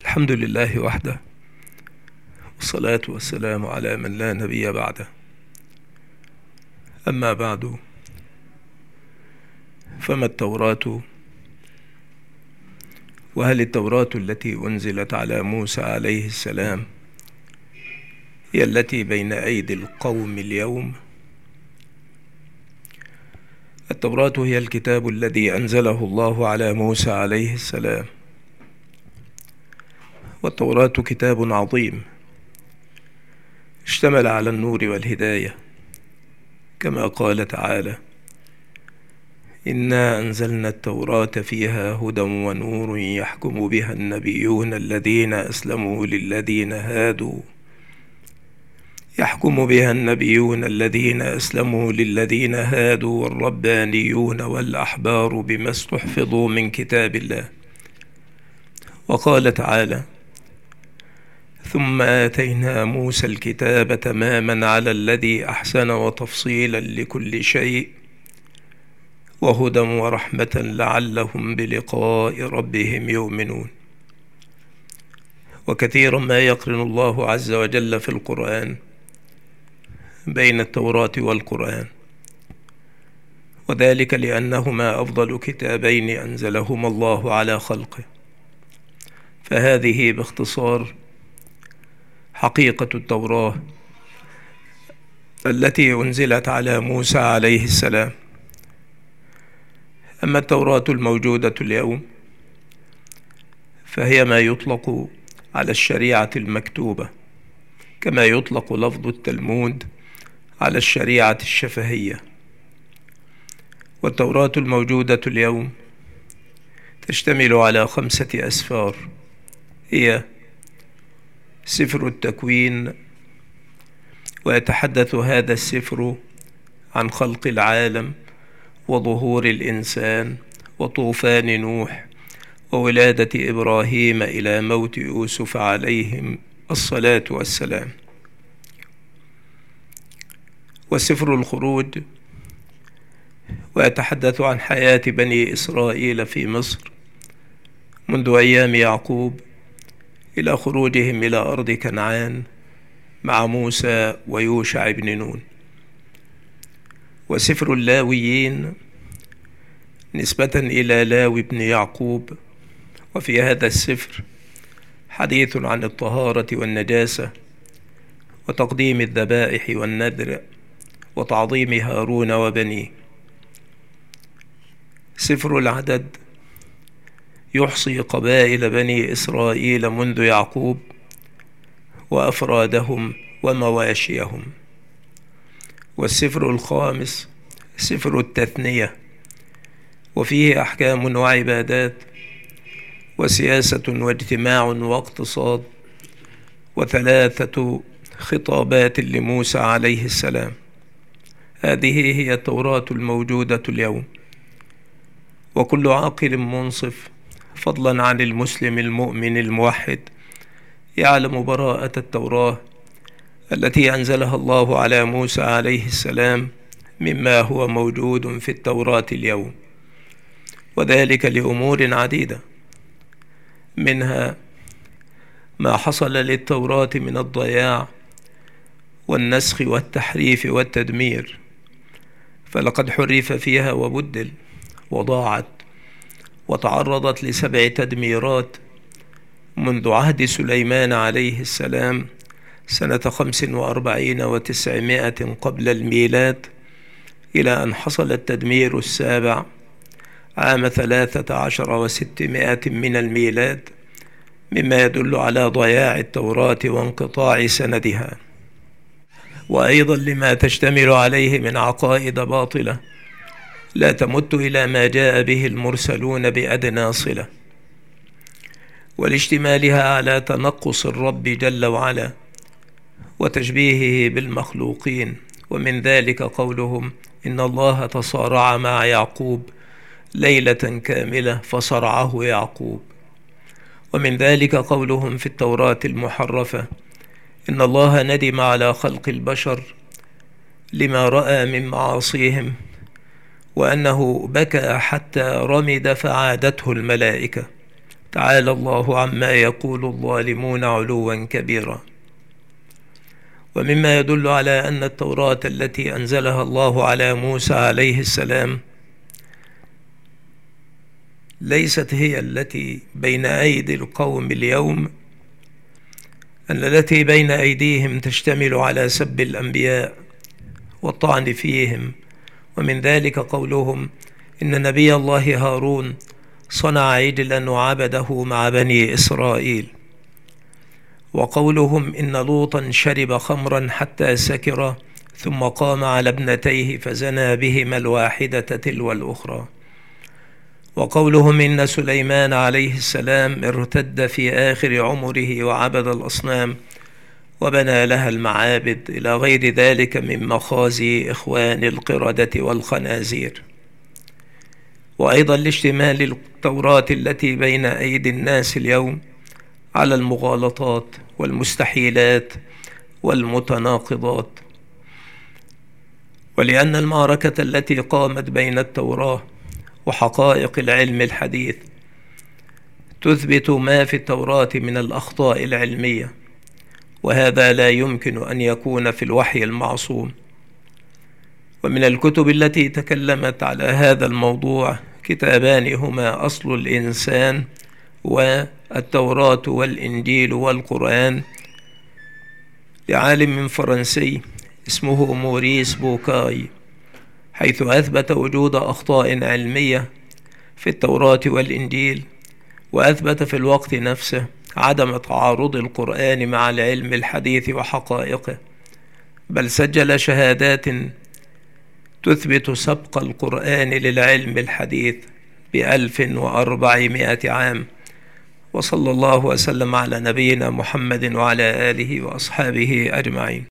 الحمد لله وحده، والصلاة والسلام على من لا نبي بعده. أما بعد، فما التوراة؟ وهل التوراة التي أنزلت على موسى عليه السلام هي التي بين أيدي القوم اليوم؟ التوراة هي الكتاب الذي أنزله الله على موسى عليه السلام، والتوراة كتاب عظيم اشتمل على النور والهداية، كما قال تعالى: إنا أنزلنا التوراة فيها هدى ونور يحكم بها النبيون الذين أسلموا للذين هادوا والربانيون والأحبار بما استحفظوا من كتاب الله. وقال تعالى: ثم آتينا موسى الكتاب تماما على الذي أحسن وتفصيلا لكل شيء وهدى ورحمة لعلهم بلقاء ربهم يؤمنون. وكثيرا ما يقرن الله عز وجل في القرآن بين التوراة والقرآن، وذلك لأنهما أفضل كتابين أنزلهما الله على خلقه. فهذه باختصار حقيقة التوراة التي أنزلت على موسى عليه السلام. أما التوراة الموجودة اليوم فهي ما يطلق على الشريعة المكتوبة، كما يطلق لفظ التلمود على الشريعة الشفهية. والتوراة الموجودة اليوم تشتمل على 5 أسفار، هي سفر التكوين، ويتحدث هذا السفر عن خلق العالم وظهور الإنسان وطوفان نوح وولادة إبراهيم إلى موت يوسف عليهم الصلاة والسلام. وسفر الخروج، ويتحدث عن حياة بني إسرائيل في مصر منذ أيام يعقوب إلى خروجهم إلى أرض كنعان مع موسى ويوشع بن نون. وسفر اللاويين نسبة إلى لاوي بن يعقوب، وفي هذا السفر حديث عن الطهارة والنجاسة وتقديم الذبائح والنذر وتعظيم هارون وبنيه. سفر العدد يحصي قبائل بني إسرائيل منذ يعقوب وأفرادهم ومواشيهم. والسفر الخامس سفر التثنية، وفيه أحكام وعبادات وسياسة واجتماع واقتصاد، و3 خطابات لموسى عليه السلام. هذه هي التوراة الموجودة اليوم. وكل عاقل منصف، فضلا عن المسلم المؤمن الموحد، يعلم براءة التوراة التي أنزلها الله على موسى عليه السلام مما هو موجود في التوراة اليوم، وذلك لأمور عديدة، منها ما حصل للتوراة من الضياع والنسخ والتحريف والتدمير، فلقد حرف فيها وبدل وضاعت وتعرضت ل7 تدميرات منذ عهد سليمان عليه السلام سنة 45 و900 قبل الميلاد، إلى أن حصل التدمير السابع عام 13 و600 من الميلاد، مما يدل على ضياع التوراة وانقطاع سندها، وأيضا لما تشتمل عليه من عقائد باطلة لا تمت إلى ما جاء به المرسلون بأدنى صلة، ولاشتمالها على تنقص الرب جل وعلا وتشبيهه بالمخلوقين. ومن ذلك قولهم: إن الله تصارع مع يعقوب ليلة كاملة فصرعه يعقوب. ومن ذلك قولهم في التوراة المحرفة: إن الله ندم على خلق البشر لما رأى من معاصيهم، وأنه بكى حتى رمد فعادته الملائكة. تعالى الله عما يقول الظالمون علوا كبيرا. ومما يدل على أن التوراة التي أنزلها الله على موسى عليه السلام ليست هي التي بين أيدي القوم اليوم، أن التي بين أيديهم تشتمل على سب الأنبياء والطعن فيهم، ومن ذلك قولهم إن نبي الله هارون صنع عجلا وعبده مع بني إسرائيل، وقولهم إن لوطا شرب خمرا حتى سكر ثم قام على ابنتيه فزنى بهما الواحدة تلو الأخرى، وقولهم إن سليمان عليه السلام ارتد في آخر عمره وعبد الأصنام وبنى لها المعابد، إلى غير ذلك من مخازي إخوان القردة والخنازير. وأيضا لاشتمال التوراة التي بين أيدي الناس اليوم على المغالطات والمستحيلات والمتناقضات. ولأن المعركة التي قامت بين التوراة وحقائق العلم الحديث تثبت ما في التوراة من الأخطاء العلمية، وهذا لا يمكن أن يكون في الوحي المعصوم. ومن الكتب التي تكلمت على هذا الموضوع كتابان هما أصل الإنسان والتوراة والإنجيل والقرآن لعالم فرنسي اسمه موريس بوكاي، حيث أثبت وجود أخطاء علمية في التوراة والإنجيل، وأثبت في الوقت نفسه عدم تعارض القرآن مع العلم الحديث وحقائقه، بل سجل شهادات تثبت سبق القرآن للعلم الحديث ب1400 عام. وصلى الله وسلم على نبينا محمد وعلى آله وأصحابه أجمعين.